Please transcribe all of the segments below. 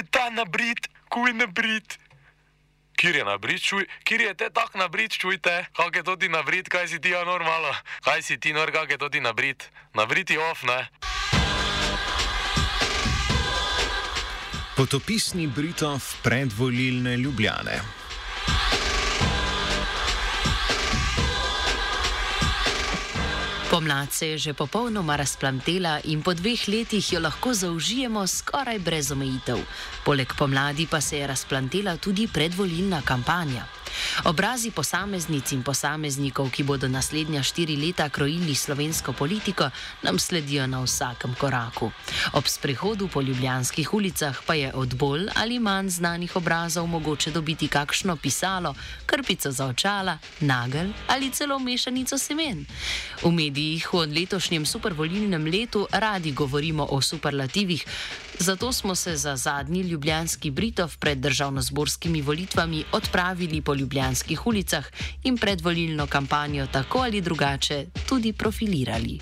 Kuj ta nabrit, kuj nabrit. Kjer je nabrit, čuj? Kjer je te tak nabrit, čujte? Kak je to ti nabrit, kaj si ti ja normalo? Kaj si ti nor, kak je to ti nabrit? Nabrit je off, ne? Potopisni Britov predvolilne Ljubljane. Pomlad se je že popolnoma razplantela in po 2 letih jo lahko zaužijemo skoraj brez omejitev. Poleg pomladi pa se je razplantela tudi predvolilna kampanja. Obrazi posameznic in posameznikov, ki bodo naslednja 4 leta krojili slovensko politiko, nam sledijo na vsakem koraku. Ob sprehodu po ljubljanskih ulicah pa je od bolj ali manj znanih obrazov mogoče dobiti kakšno pisalo, krpico za očala, nagelj ali celo mešanico semen. V medijih v letošnjem supervolilnem letu radi govorimo o superlativih, zato smo se za zadnji ljubljanski Britov pred državnozborskimi volitvami odpravili po ljubljanskih ulicah in predvolilno kampanjo tako ali drugače tudi profilirali.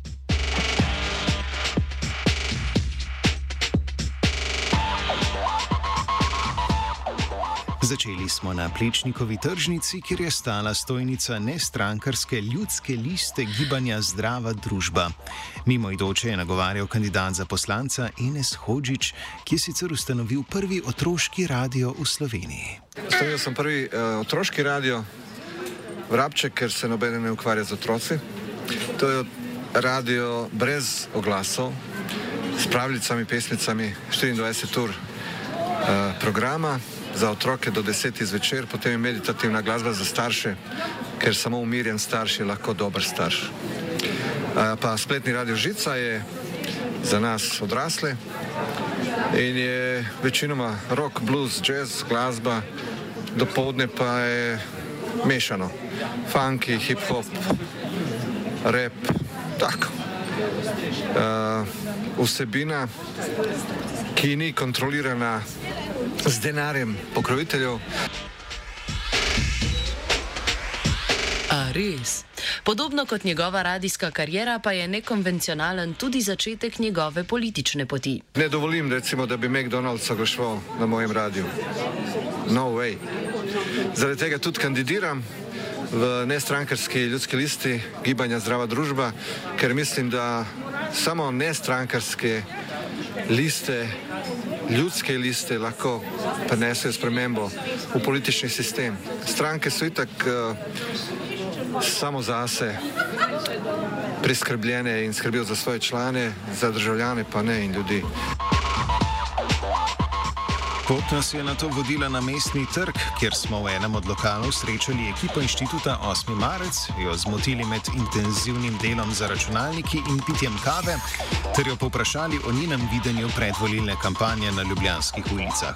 Začeli smo na Plečnikovi tržnici, kjer je stala stojnica nestrankarske ljudske liste gibanja Zdrava družba. Mimoidoče je nagovarjal kandidat za poslanca Enes Hodžić, ki je sicer ustanovil prvi otroški radio v Sloveniji. Ustanovil sem prvi otroški radio Vrabček, ker se nobeden ne ukvarja z otroci. To je radio brez oglasov, s pravljicami, pesmicami, 24 ur programa za otroke do 10 zvečer, potem je meditativna glasba za starše, ker samo umirjen starš je lahko dober starš. Pa spletni radio Žica je za nas odrasle in je večinoma rock, blues, jazz, glasba, dopoldne pa je mešano. Funky, hip-hop, rap, tako. Vsebina, ki ni kontrolirana z denarjem pokroviteljev. A res? Podobno kot njegova radijska kariera pa je nekonvencionalen tudi začetek njegove politične poti. Ne dovolim, recimo, da bi McDonald's oglaševal na mojem radiju. No way. Zaradi tega tudi kandidiram v nestrankarski ljudski listi gibanja Zdrava družba, ker mislim, da samo nestrankarske liste, ljudske liste lahko prinesejo spremembo v politični sistem. Stranke so itak samo zase priskrbljene in skrbijo za svoje člane, za državljane pa ne in ljudi. Pot nas je nato vodila na mestni trg, kjer smo v enem od lokalov srečali ekipo inštituta 8. marec, jo zmotili med intenzivnim delom za računalniki in pitjem kave, ter jo povprašali o njenem videnju predvolilne kampanje na ljubljanskih ulicah.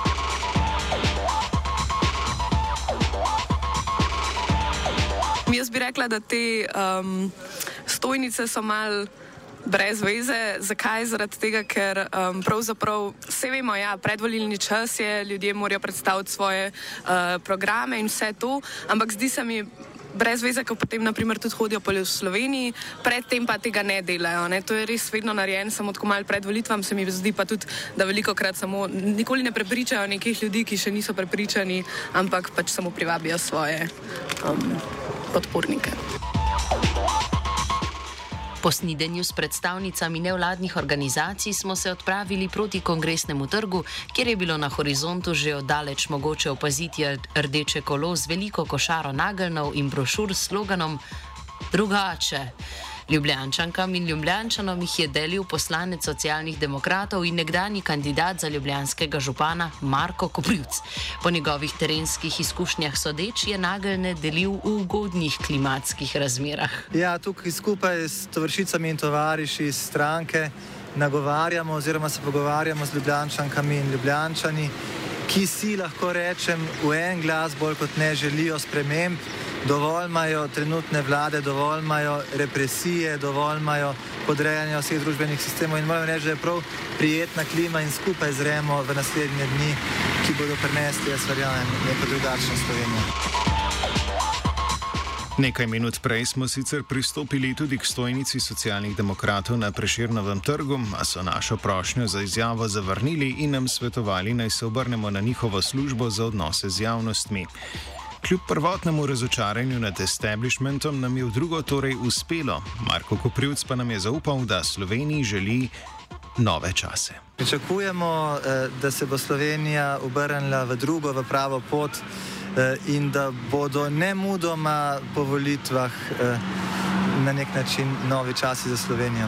Jaz bi rekla, da te stojnice so malo brez veze. Zakaj? Zaradi tega, ker pravzaprav vse vemo, ja, predvolilni čas je, ljudje morajo predstaviti svoje programe in vse to, ampak zdi se mi brez veze, ko potem naprimer tudi hodijo po Sloveniji, predtem pa tega ne delajo. Ne? To je res vedno narejen, samo tako malo pred volitvam, se mi zdi pa tudi, da velikokrat samo nikoli ne prepričajo nekih ljudi, ki še niso prepričani, ampak pač samo privabijo svoje podpornike. Po snidenju s predstavnicami nevladnih organizacij smo se odpravili proti Kongresnemu trgu, kjer je bilo na horizontu že oddaleč mogoče opaziti rdeče kolo z veliko košaro nageljnov in brošur s sloganom Drugače. Ljubljančankam in Ljubljančanom jih je delil poslanec Socialnih demokratov in nekdanji kandidat za ljubljanskega župana Marko Koprivc. Po njegovih terenskih izkušnjah sodeč je nageljne delil v ugodnih klimatskih razmerah. Ja, tukaj skupaj s tovarišicami in tovariši iz stranke nagovarjamo oziroma se pogovarjamo z Ljubljančankami in Ljubljančani, ki si lahko rečem v en glas bolj kot ne želijo sprememb. Dovolj imajo trenutne vlade, dovolj imajo represije, dovolj imajo podrejanja vseh družbenih sistemov in moram reči, da je prav prijetna klima in skupaj zremo v naslednje dni, ki bodo prinesli, jaz verjamem, neko drugačno Slovenijo. Nekaj minut prej smo sicer pristopili tudi k stojnici socialnih demokratov na Prešernovem trgu, a so našo prošnjo za izjavo zavrnili in nam svetovali, naj se obrnemo na njihovo službo za odnose z javnostmi. Kljub prvotnemu razočaranju nad establishmentom nam je v drugo torej uspelo. Marko Koprivc pa nam je zaupal, da Sloveniji želi nove čase. Pričakujemo, da se bo Slovenija obrnila v drugo, v pravo pot in da bodo nemudoma po volitvah na nek način novi časi za Slovenijo.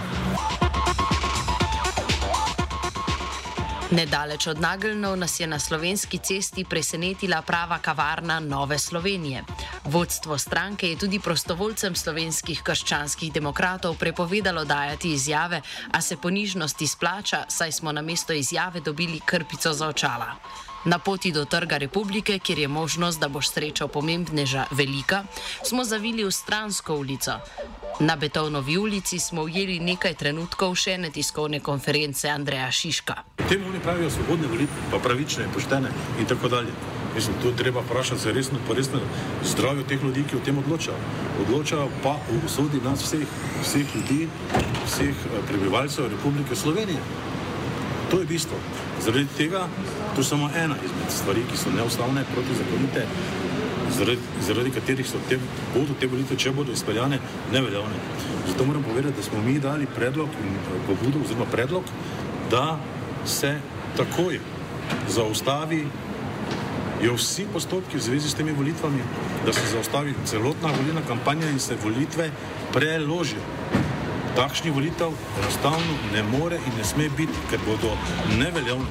Nedaleč od Nageljnov nas je na Slovenski cesti presenetila prava kavarna Nove Slovenije. Vodstvo stranke je tudi prostovoljcem slovenskih krščanskih demokratov prepovedalo dajati izjave, a se ponižnost izplača, saj smo namesto izjave dobili krpico za očala. Na poti do Trga Republike, kjer je možnost, da boš srečal pomembneža velika, smo zavili v stransko ulico. Na Betovnovi ulici smo ujeli nekaj trenutkov še ene tiskovne konference Andreja Šiška. Temu oni pravijo svobodne volitve, pa pravične, poštene in tako dalje. Mislim, tu treba vprašati se resno zdravje teh ljudi, ki o tem odločajo. Odločajo pa o usodi nas vseh ljudi, vseh prebivalcev Republike Slovenije. To je bistvo. Zaradi tega, to je samo ena izmed stvari, ki so neustavne, protizakonite, zaradi katerih so te volitve, če bodo izpeljane, neveljavne. Zato moram povedati, da smo mi dali predlog in pobudo oziroma predlog, da se takoj zaustavijo vsi postopki v zvezi s temi volitvami, da se zaustavi celotna volilna kampanja in se volitve preložijo. Takšnih volitev enostavno ne more in ne sme biti, ker bodo neveljavne.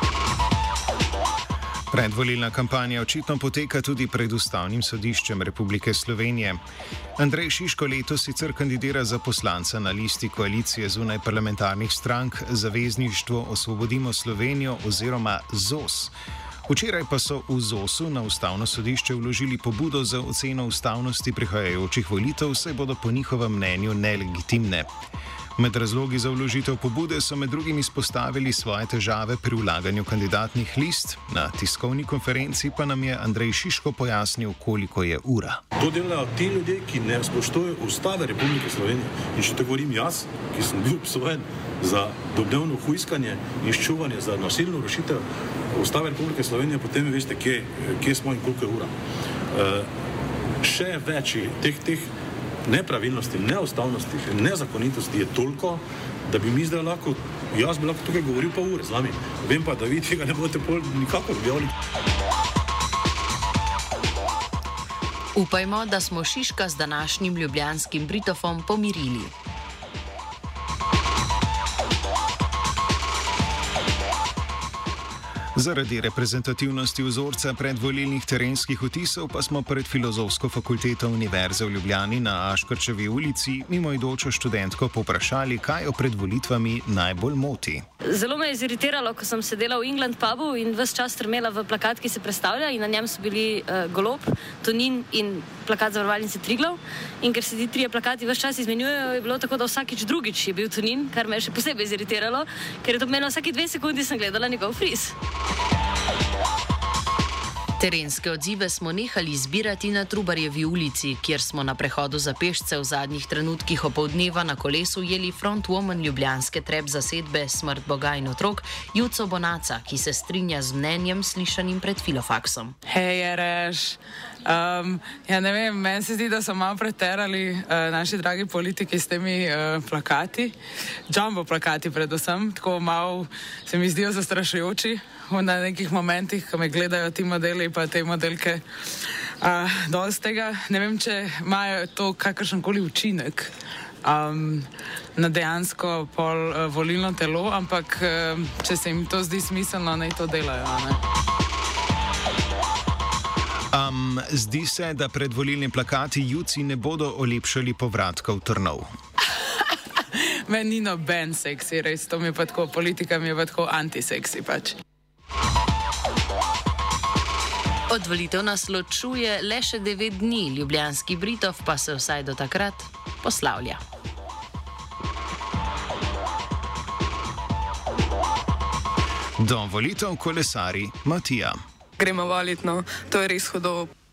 Predvolilna kampanja očitno poteka tudi pred Ustavnim sodiščem Republike Slovenije. Andrej Šiško letos sicer kandidira za poslanca na listi koalicije zunaj parlamentarnih strank Zavezništvo Osvobodimo Slovenijo oziroma ZOS. Včeraj pa so v ZOS-u na Ustavno sodišče vložili pobudo za oceno ustavnosti prihajajočih volitev, saj bodo po njihovem mnenju nelegitimne. Med razlogi za vložitev pobude so med drugim izpostavili svoje težave pri vlaganju kandidatnih list. Na tiskovni konferenci pa nam je Andrej Šiško pojasnil, koliko je ura. To delajo ti ljudje, ki ne spoštujejo Ustave Republike Slovenije. In če to govorim jaz, ki sem bil obsojen za domnevno hujskanje in ščuvanje za nasilno rušitev Ustave Republike Slovenije, potem veste, kje smo in koliko je ura. Še več teh nepravilnosti, neustavnosti, nezakonitosti je toliko, da bi mi zdaj lahko, jaz bi lahko tukaj govoril pa ure z vami. Vem pa, da vi tega ne boste nikakor objavili. Upajmo, da smo Šiška z današnjim ljubljanskim Britofom pomirili. Zaradi reprezentativnosti vzorca predvolilnih terenskih vtisov pa smo pred Filozofsko fakulteto Univerze v Ljubljani na Aškerčevi ulici mimoidočo študentko povprašali, kaj jo pred volitvami najbolj moti. Zelo me je ziritiralo, ko sem sedela v England pubu in ves čas strmela v plakat, ki se predstavlja, in na njem so bili Golob, Tonin in plakat Zavarovalnice Triglav. In ker se ti trije plakati ves čas izmenjujejo, je bilo tako, da vsakič drugič je bil Tonin, kar me je še posebej ziritiralo, ker je to pomenilo, vsaki 2 sekundi sem gledala njegov fris. Terenske odzive smo nehali zbirati na Trubarjevi ulici, kjer smo na prehodu za pešce v zadnjih trenutkih opoldneva na kolesu jeli frontwoman ljubljanske trep zasedbe Smrt Boga in otrok Juco Bonaca, ki se strinja z mnenjem slišanim pred Filofaksom. Hej, Jereš. Ja, ne vem, meni se zdi, da so malo preterali naši dragi politiki s temi plakati. Jumbo plakati predvsem, tako malo se mi zdijo zastrašujoči na nekih momentih, ko me gledajo ti modeli pa te modelke. Dosti tega, ne vem, če imajo to kakršenkoli učinek na dejansko volilno telo, ampak če se jim to zdi smiselno, naj to delajo, ne? Zdi se, da predvolilni plakati Juci ne bodo olepšali povratkov Trnov. Meni ni noben seksi, res, to mi je pa tako, politika mi je pa tako antiseksi pač. Od volitev nas ločuje le še 9 dni, ljubljanski Britov pa se vsaj do takrat poslavlja. Do volitev kolesari Matija. Gremo voliti, no, to je res hudo.